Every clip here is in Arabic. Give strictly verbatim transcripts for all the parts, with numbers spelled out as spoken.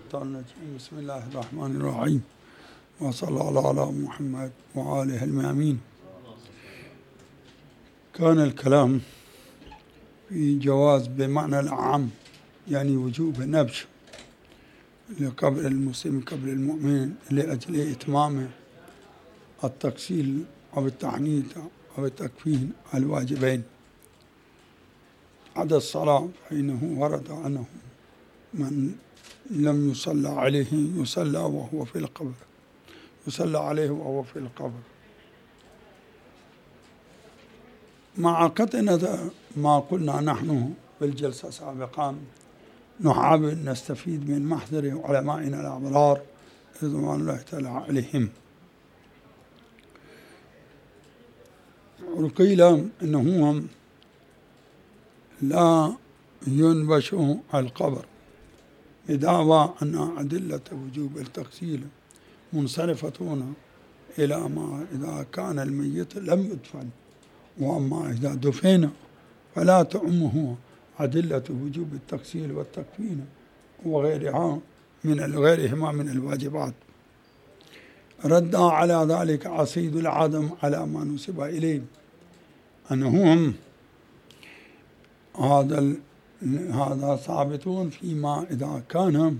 الشيطان الرجيم. بسم الله الرحمن الرحيم، وصلى الله على محمد وآله الميامين. كان الكلام في جواز بمعنى الأعم، يعني وجوب النبش قبل المسلم قبل المؤمن لأجل إتمام التغسيل أو التعنيت أو التكفين الواجبين. عدا الصلاة فإنه ورد عنه من لم يصلى عليه يصلى وهو في القبر يصلى عليه وهو في القبر. مع قطعنا ما قلنا نحن بالجلسة سابقا، نحاول نستفيد من محضر علمائنا الأبرار رضوان الله تعالى عليهم. وقيل إنهم لا ينبش القبر بدعوى أن أدلة وجوب التغسيل منصرفة إلى ما إذا كان الميت لم يدفن، وأما إذا دفن فلا تعمه أدلة وجوب التغسيل والتكفين وغيرها من غيرهما من الواجبات. رد على ذلك عصيد العدم على ما نسب إليه أنهم هذا هذا ثابتون فيما إذا كان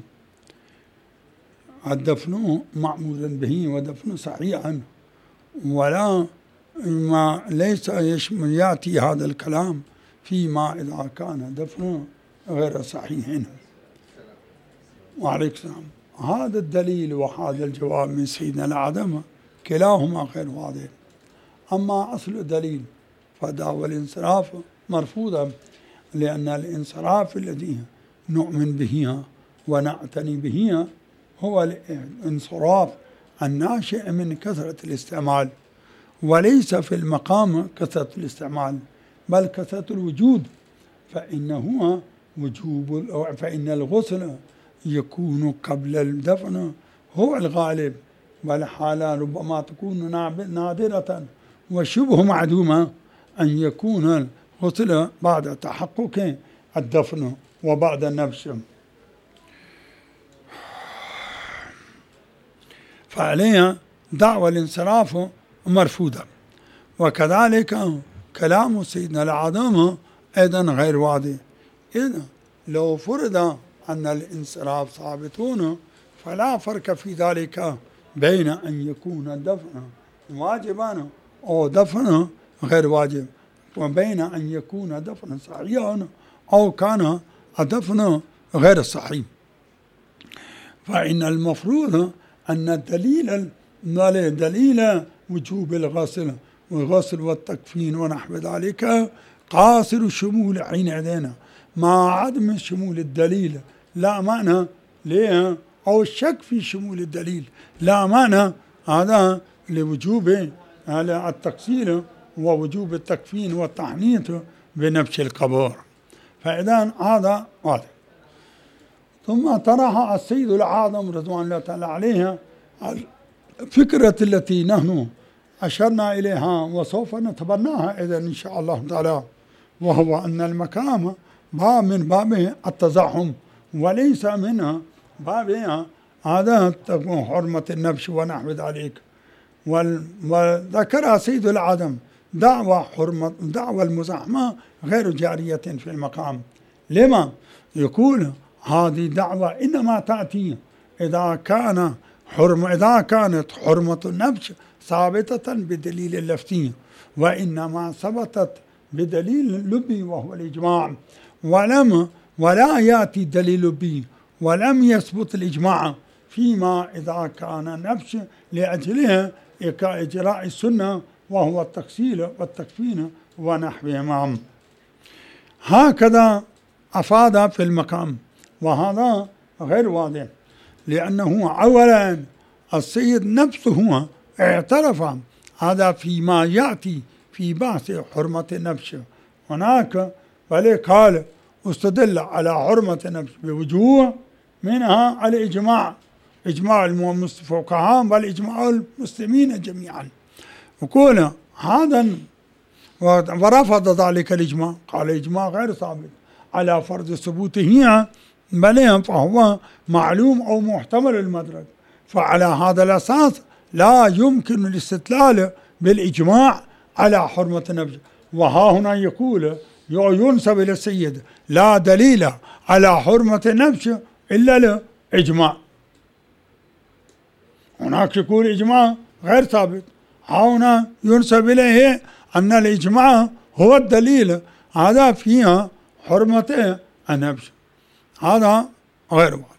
الدفن معمولا به ودفن صحيحا، ولا ما ليس يأتي هذا الكلام فيما إذا كان دفن غير صحيح. وعليك السلام. هذا الدليل وهذا الجواب من سيدنا العدم كلاهما غير واضح. أما أصل الدليل فدعوى الانصراف مرفوضة، لأن الانصراف الذي نؤمن به ونعتني به هو الانصراف الناشئ من كثرة الاستعمال، وليس في المقام كثرة الاستعمال بل كثرة الوجود. فإنه وجوب فإن الغسل يكون قبل الدفن هو الغالب، والحالة ربما تكون نادرة وشبه معدومة أن يكون الغسل بعد تحقق الدفن وبعد النبش. فعليها دعوى الانصراف مرفوضة. وكذلك كلام سيدنا العدم أيضا غير واضح. إذن لو فرض أن الانصراف ثابتون فلا فرق في ذلك بين أن يكون الدفن واجبا أو دفن غير واجب، وبين أن يكون دفن صحيحا أو كان الدفن غير صحيح. فإن المفروض أن الدليل دليل وجوب الغسل والغسل والتكفين ونحو ذلك قاصر الشمول حينئذ، مع عدم شمول الدليل لا معنى ليه أو الشك في شمول الدليل لا معنى هذا لوجوب التغسيل ووجوب التكفين والتحنيط بنبش القبور. فإذا هذا واضح. ثم طرح السيد العظم رضوان الله تعالى عليه الفكرة التي نحن أشرنا إليها وسوف نتبناها إذن إن شاء الله تعالى، وهو أن المكان باب من باب التزاحم وليس من باب هذا حرمة النبش ونحو ذلك. وذكر سيد العدم دعوى حرمة دعوى المزاحمة غير جارية في المقام. لما؟ يقول هذه دعوة إنما تأتي إذا كان حرمة إذا كانت حرمة النبش ثابتة بدليل اللفظي، وإنما ثبتت بدليل لبي وهو الإجماع، ولم ولا يأتي دليل لبي ولم يثبت الإجماع فيما إذا كان النبش لأجله إجراء السنة وهو التغسيل والتكفين ونحوهما. هكذا أفاد في المقام، وهذا غير واضح، لأنه أولا السيد نفسه اعترف هذا فيما يأتي في بحث حرمة النبش هناك، ولذلك قال استدل على حرمة النبش بوجوه، منها الإجماع إجماع الفقهاء والإجماع المسلمين جميعا. وقال هذا ورفض ذلك الإجماع، قال إجماع غير ثابت على فرض ثبوته بل فهو معلوم أو محتمل المدرك. فعلى هذا الأساس لا يمكن الاستدلال بالإجماع على حرمة النبش. وها هنا يقول ينسب إلى السيد لا دليل على حرمة النبش إلا الإجماع. هناك يقول إجماع غير ثابت، هنا ينسب إليه أن الإجماع هو الدليل، هذا فيها حرمة النبش، هذا غير واحد.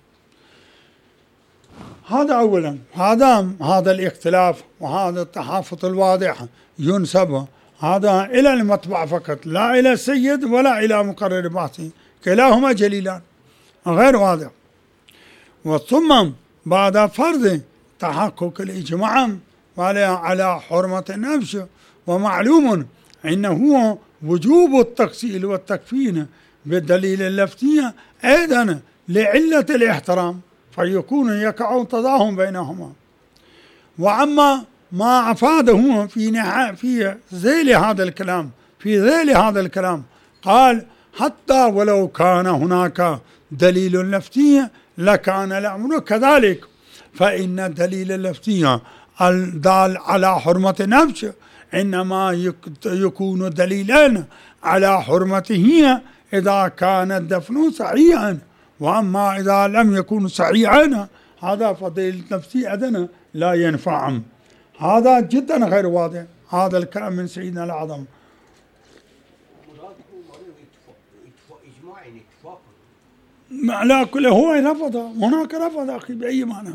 هذا أولا، هذا هذا الاختلاف وهذا التحافظ الواضح ينسب هذا إلى المطبع فقط، لا إلى السيد ولا إلى مقرر بحثه، كلاهما جليلان غير واضح. وثم بعد فرض تحقق الإجماع على حرمة النبش، ومعلوم أنه وجوب التغسيل والتكفين بالدليل اللفتي أيضا لعلة الاحترام، فيكون يقع تضاهم بينهما. وأما ما أفاده في نهاية في ذيل هذا الكلام في ذيل هذا الكلام قال حتى ولو كان هناك دليل لفتي لكان الأمر كذلك، فإن الدليل اللفتي الدال على حرمة النبش إنما يكون دليلا على حرمته إذا كان الدفن صحيحا، وأما إذا لم يكن صحيحا هذا فدليل نفسي أدنى لا ينفع. هذا جدا غير واضح هذا الكلام من سيدنا الأعظم. لا كل هو رفض، هناك رفض أخي بأي معنى.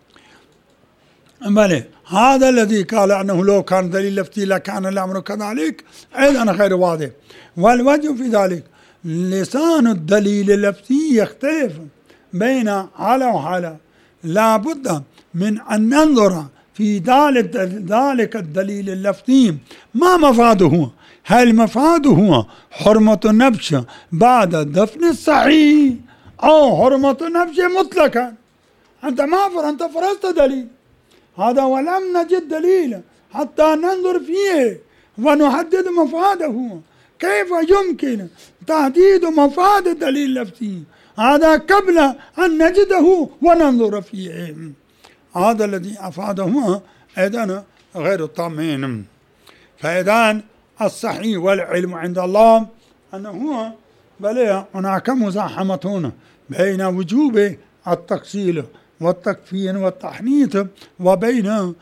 بل هذا الذي قال أنه لو كان دليل لفتي لكان الأمر كذلك أيضا غير واضح. والوجه في ذلك لسان الدليل اللفتي يختلف بين حالة وحالة، لا بد من أن ننظر في ذلك الدليل اللفتي ما مفاده. هل مفاده حرمة النبش بعد دفن الصحيح أو حرمة النبش مطلقا؟ أنت ما فر أنت فرضت دليل هذا ولم نجد دليل حتى ننظر فيه ونحدد مفاده. كيف يمكن تحديد مفاد الدليل اللفتي؟ هذا قبل أن نجده وننظر فيه. هذا الذي أفاده أيضا غير الطامين. فإذا الصحيح والعلم عند الله أنه بل هناك مزاحمة بين وجوب التغسيل والتكفين والتحنيط وبين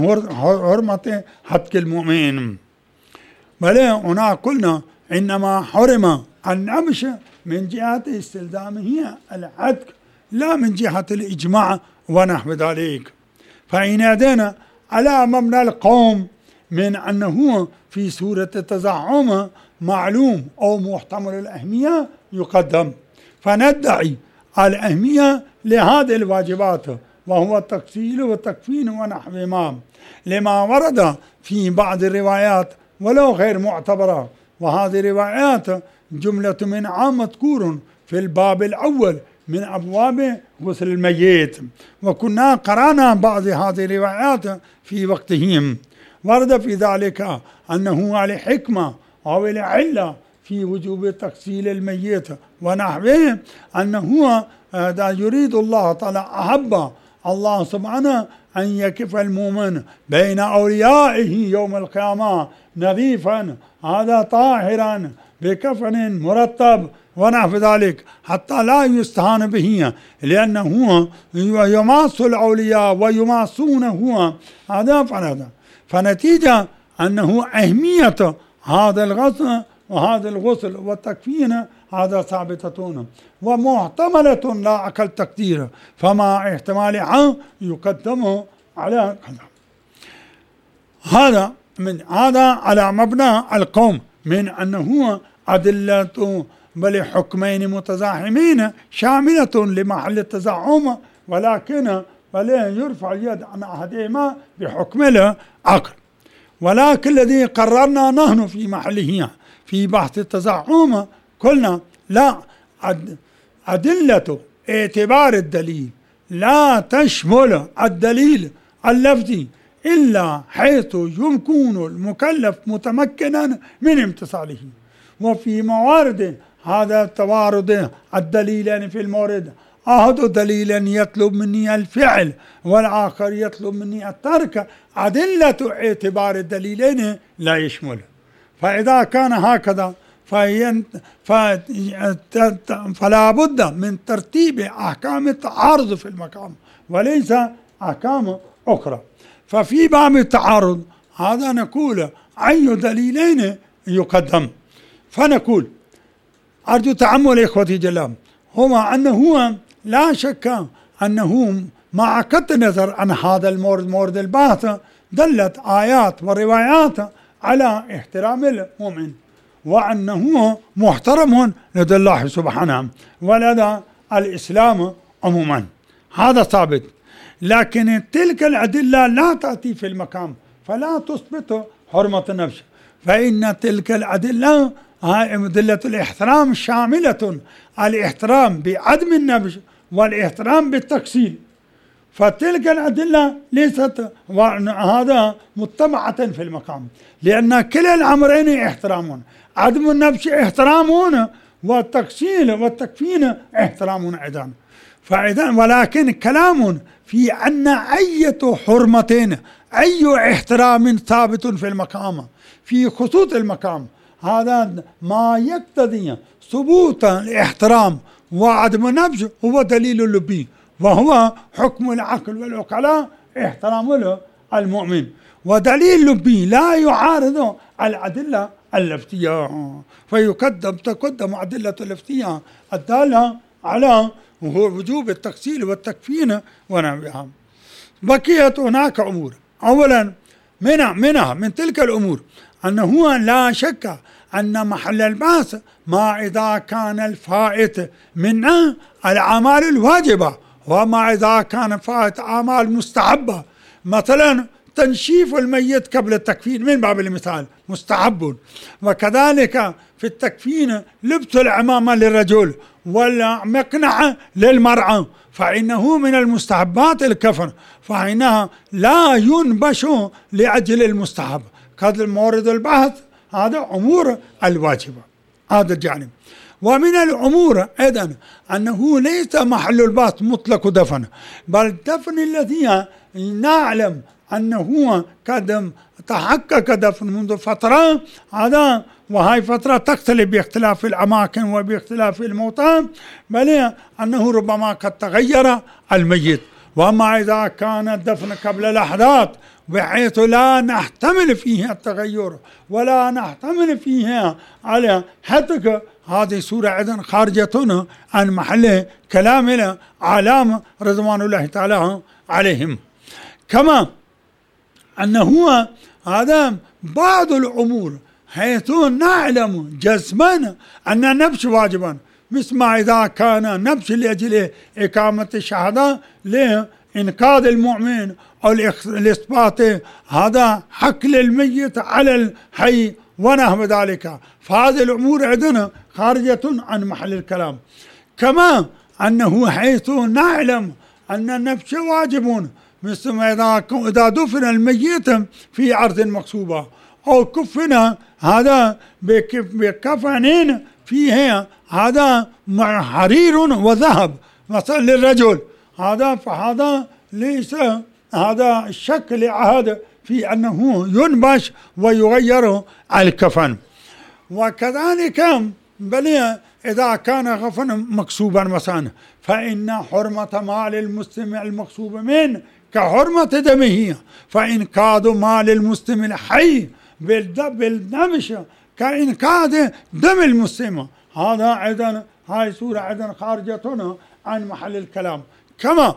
حرمة حتك المؤمن. بل هنا قلنا إنما حرم النبش من جهة استلزامه الحتك لا من جهة الإجماع ونحو ذلك. فإن أدينا على مبنى القوم من أنه في سورة التزعم معلوم أو محتمل الأهمية يقدم، فندعي الأهمية لهذه الواجبات وهو التغسيل والتكفين ونحوهما لما ورد في بعض الروايات ولو غير معتبرة، وهذه الروايات جملة من عام مذكور في الباب الأول من أبواب غسل الميت، وكنا قرأنا بعض هذه الروايات في وقتهم. ورد في ذلك أنه على حكمة أو العلة في وجوب تغسيل الميت ونحوه أنه يريد الله تعالى أحب الله سبحانه أن يكف المؤمن بين أوليائه يوم القيامة نظيفا هذا طاهرا بكفن مرتب ونحو ذلك حتى لا يستهان به، لأنه يماس الأولياء ويماسونه هذا فنذا. فنتيجة أنه أهمية هذا الغسل وهذا الغسل والتكفين هذا ثابتة ومحتملة لا أقل تقدير، فما احتمالها يقدم على كذا. هذا من هذا على مبنى القوم من أنه أدلة بل حكمين متزاحمين شاملة لمحل التزعم، ولكن بل يرفع اليد عن أحدهما بحكم العقل. ولكن الذي قررنا نحن في محله في بحث التزعم قلنا لا، أدلة اعتبار الدليل لا تشمل الدليل اللفظي إلا حيث يكون المكلف متمكنا من امتثاله. وفي موارد هذا توارد الدليلين في المورد، أحد دليل يطلب مني الفعل والآخر يطلب مني الترك، أدلة اعتبار الدليلين لا يشمل. فإذا كان هكذا فلا بد من ترتيب أحكام التعارض في المقام وليس أحكام أخرى. ففي باب التعارض هذا نقول أي دليلين يقدم، فنقول أرجو تأمل إخوتي جلال، هو أنه لا شك أنه مع قطع النظر عن هذا المورد مورد البحث دلت آيات وروايات على احترام المؤمن وأنه محترم لدى الله سبحانه ولدى الإسلام عموما، هذا ثابت. لكن تلك الأدلة لا تأتي في المقام فلا تثبت حرمة النفس، فإن تلك الأدلة أدلة الاحترام شاملة الاحترام بعدم النبش والاحترام بالتقسيم، فتلك الأدلة ليست هذا متبعة في المقام، لأن كلا الأمرين احترام، عدم النبش احترام والتقسيم والتكفين احترام أيضا. فإذا ولكن كلام في أن أي حرمتين أي احترام ثابت في المقام في خصوص المقام، هذا ما يقتضي ثبوت الاحترام وعدم النبش هو دليل لبي، وهو حكم العقل والعقلاء احترام المؤمن، ودليل لبي لا يعارض الأدلة اللفتية، فيقدم تقدم أدلة اللفتية الدالة على وجوب التغسيل والتكفين ونحوها. بقيت هناك أمور، أولا منها منها من تلك الأمور أنه لا شك أن محل البحث ما إذا كان الفائت من الأعمال الواجبة وما إذا كان فائت أعمال مستحبة، مثلا تنشيف الميت قبل التكفين من باب المثال مستحب، وكذلك في التكفين لبس العمامة للرجل والمقنعة للمرأة فإنه من المستحبات الكفن، فإنها لا ينبش لأجل المستحب. قد المورد البحث هذا أمور الواجبة، هذا الجانب. ومن الأمور أيضا أنه ليس محل البحث مطلق دفن، بل الدفن الذي نعلم أنه قد تحقق دفن منذ فترة، هذا وهي فترة تختلف باختلاف الأماكن وباختلاف الموتى، بل أنه ربما قد تغير الميت. وما إذا كان الدفن قبل لحظات بحيث لا نحتمل فيه التغير ولا نحتمل فيه على حتى هذه سورة أيضا خارجة عن محل كلام العلامة رضوان الله تعالى عليهم. كما أنه هذا بعض الأمور حيث نعلم جزما أن النبش واجبا، مثل ما إذا كان نبش لأجل إقامة الشهادة لإنقاذ المؤمن أو لإثبات هذا حق للميت على الحي ونحو ذلك، فهذه الأمور عندنا خارجة عن محل الكلام. كما أنه حيث نعلم أن النبش واجب، مثل ما إذا دفن الميت في أرض مغصوبة أو كفن هذا بكفن فيه هذا حرير وذهب مثلا للرجل، هذا فهذا ليس هذا الشك لعهد في أنه ينبش ويغير الكفن. وكذلك بل إذا كان غفن مكسوبا مثلا فإن حرمة مال المسلم المكسوب منه كحرمة دمه، فإنقاذ مال المسلم الحي بالنبش كإنقاذ دم المسلم، هذا أيضا هاي سورة أيضا خارجة عن محل الكلام. كما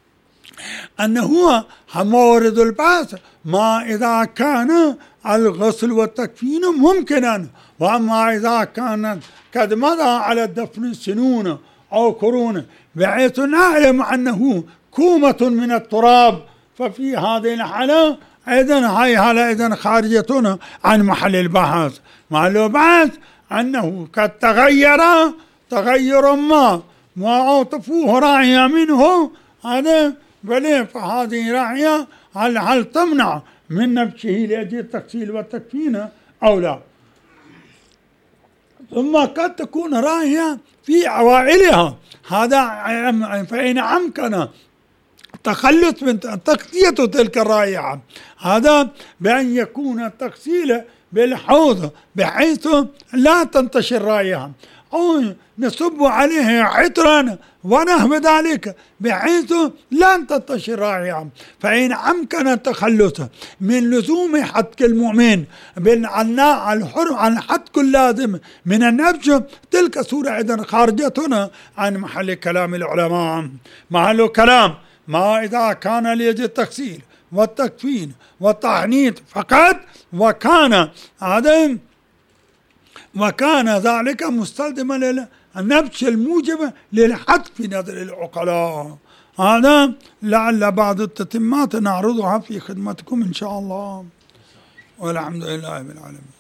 أنه مورد البحث ما إذا كان الغسل والتكفين ممكنا، وأما إذا كان قد مضى على الدفن سنون أو قرون بحيث نعلم أنه كومة من التراب، ففي هذه الحالة أيضا هاي حالة أيضا خارجة عن محل البحث. محل البحث أنه قد تغير تغير ما وعطفوه راعية منه، هذا بل فهذه راعية هل, هل تمنع من نبشه لأجل التغسيل والتكفين أو لا. ثم قد تكون راية في عوائلها، هذا فإن أمكن تخلص من تغطية تلك الرائحة، هذا بأن يكون التغسيل بالحوض بحيث لا تنتشر رائحة، أو نصب عليه عطرا ونحو ذلك بحيث لا تنتشر رائحة. فإن أمكن التخلص من لزوم حتك المؤمن بالعناء الحر عن حتك اللازم من النبش، تلك صورة إذن خارجة عن محل كلام العلماء. محل كلام ما إذا كان ليجد التغسيل والتكفين والتحنيط فقط، وكان هذا وكان ذلك مستلزما للنبش الموجب للحد في نظر العقلاء. هذا لعل بعض التتمات نعرضها في خدمتكم إن شاء الله، والحمد لله رب العالمين.